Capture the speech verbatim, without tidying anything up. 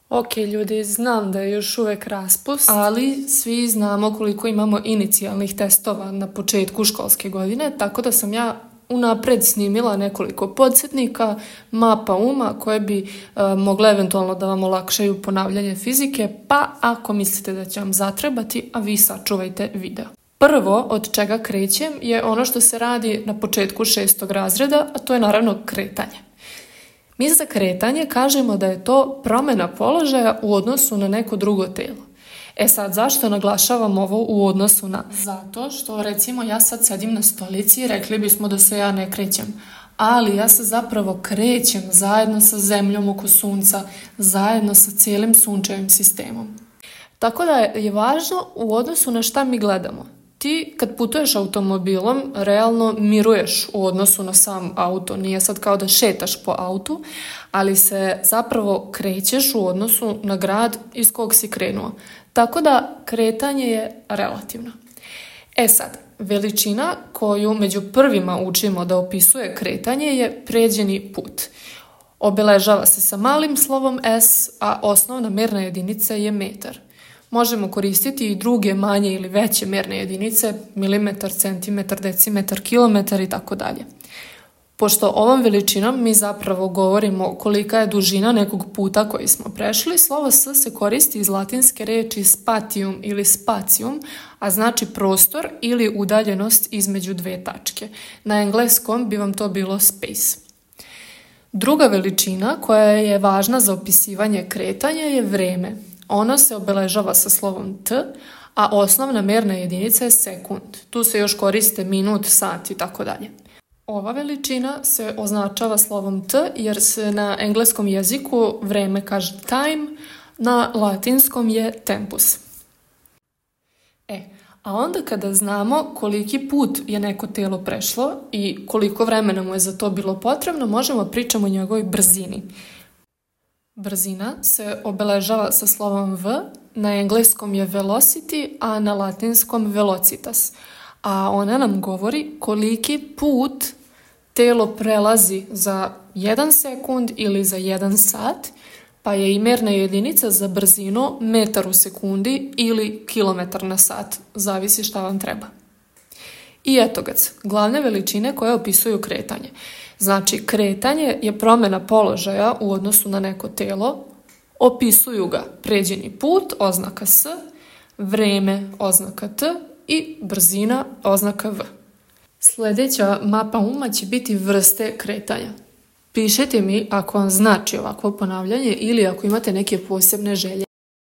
Ok, ljudi, znam da je još uvijek raspust, ali svi znamo koliko imamo inicijalnih testova na početku školske godine, tako da sam ja unaprijed snimila nekoliko podsjetnika, mapa uma koje bi e, mogle eventualno da vam olakšaju ponavljanje fizike, pa ako mislite da će vam zatrebati, a vi sačuvajte video. Prvo od čega krećem je ono što se radi na početku šestog razreda, a to je naravno kretanje. Mi za kretanje kažemo da je to promjena položaja u odnosu na neko drugo tijelo. E sad, zašto naglašavam ovo u odnosu na? Zato što, recimo, ja sad sedim na stolici i rekli bismo da se ja ne krećem. Ali ja se zapravo krećem zajedno sa zemljom oko sunca, zajedno sa cijelim sunčevim sistemom. Tako da je važno u odnosu na šta mi gledamo. Ti kad putuješ automobilom, realno miruješ u odnosu na sam auto. Nije sad kao da šetaš po autu, ali se zapravo krećeš u odnosu na grad iz kog si krenuo. Tako da kretanje je relativno. E sad, veličina koju među prvima učimo da opisuje kretanje je pređeni put. Obeležava se sa malim slovom S, a osnovna mjerna jedinica je metar. Možemo koristiti i druge manje ili veće mjerne jedinice, milimetar, centimetar, decimetar, kilometar i tako dalje. Pošto ovom veličinom mi zapravo govorimo kolika je dužina nekog puta koji smo prešli, slovo S se koristi iz latinske riječi spatium ili spacium, a znači prostor ili udaljenost između dve tačke. Na engleskom bi vam to bilo space. Druga veličina koja je važna za opisivanje kretanja je vrijeme. Ono se obeležava sa slovom T, a osnovna mjerna jedinica je sekund. Tu se još koriste minut, sat i tako dalje. Ova veličina se označava slovom T jer se na engleskom jeziku vrijeme kaže time, na latinskom je tempus. E, a onda kada znamo koliki put je neko tijelo prešlo i koliko vremena mu je za to bilo potrebno, možemo pričati o njegovoj brzini. Brzina se obeležava sa slovom V, na engleskom je velocity, a na latinskom velocitas. A ona nam govori koliki put tijelo prelazi za jedan sekund ili za jedan sat, pa je i mjerna jedinica za brzinu metar u sekundi ili kilometar na sat, zavisi šta vam treba. I eto ga, glavne veličine koje opisuju kretanje. Znači, kretanje je promjena položaja u odnosu na neko tijelo, opisuju ga pređeni put, oznaka S, vrijeme, oznaka T i brzina, oznaka V. Sljedeća mapa uma će biti vrste kretanja. Pišite mi ako vam znači ovakvo ponavljanje ili ako imate neke posebne želje.